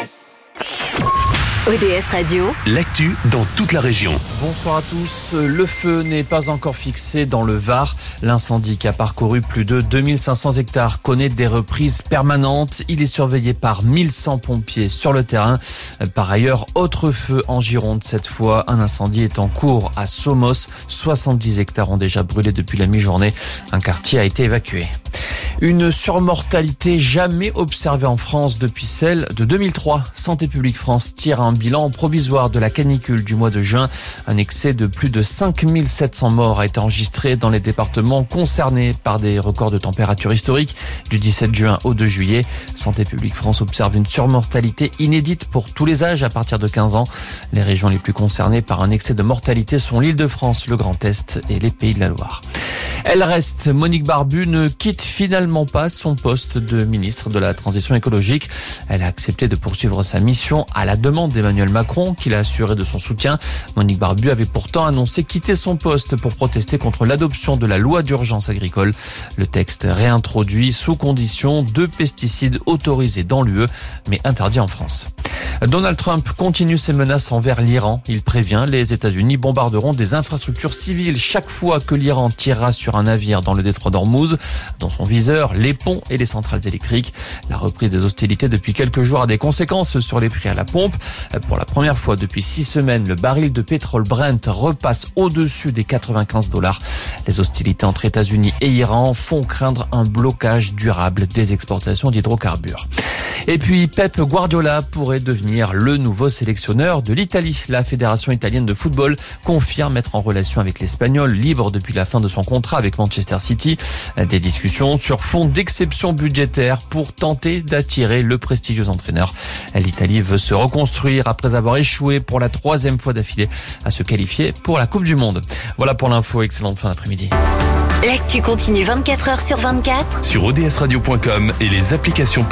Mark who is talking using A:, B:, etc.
A: ODS Radio,
B: l'actu dans toute la région.
C: Bonsoir à tous. Le feu n'est pas encore fixé dans le Var. L'incendie qui a parcouru plus de 2500 hectares connaît des reprises permanentes. Il est surveillé par 1100 pompiers sur le terrain. Par ailleurs, autre feu en Gironde. Cette fois, un incendie est en cours à Somos. 70 hectares ont déjà brûlé depuis la mi-journée. Un quartier a été évacué. Une surmortalité jamais observée en France depuis celle de 2003. Santé publique France tire un bilan provisoire de la canicule du mois de juin. Un excès de plus de 5700 morts a été enregistré dans les départements concernés par des records de température historiques du 17 juin au 2 juillet. Santé publique France observe une surmortalité inédite pour tous les âges à partir de 15 ans. Les régions les plus concernées par un excès de mortalité sont l'Île-de-France, le Grand Est et les Pays de la Loire. Elle reste. Monique Barbu ne quitte finalement pas son poste de ministre de la Transition écologique. Elle a accepté de poursuivre sa mission à la demande d'Emmanuel Macron, qui l'a assuré de son soutien. Monique Barbu avait pourtant annoncé quitter son poste pour protester contre l'adoption de la loi d'urgence agricole. Le texte réintroduit sous condition 2 pesticides autorisés dans l'UE, mais interdits en France. Donald Trump continue ses menaces envers l'Iran. Il prévient, les États-Unis bombarderont des infrastructures civiles chaque fois que l'Iran tirera sur un navire dans le détroit d'Ormuz. Dans son viseur, les ponts et les centrales électriques. La reprise des hostilités depuis quelques jours a des conséquences sur les prix à la pompe. Pour la première fois depuis 6 semaines, le baril de pétrole Brent repasse au-dessus des $95. Les hostilités entre États-Unis et Iran font craindre un blocage durable des exportations d'hydrocarbures. Et puis Pep Guardiola pourrait devenir le nouveau sélectionneur de l'Italie. La Fédération italienne de football confirme être en relation avec l'Espagnol, libre depuis la fin de son contrat avec Manchester City. Des discussions sur fond d'exception budgétaire pour tenter d'attirer le prestigieux entraîneur. L'Italie veut se reconstruire après avoir échoué pour la 3e fois d'affilée à se qualifier pour la Coupe du Monde. Voilà pour l'info, excellente fin d'après-midi.
A: l'actu continue 24 heures sur 24
B: Sur odsradio.com et les applications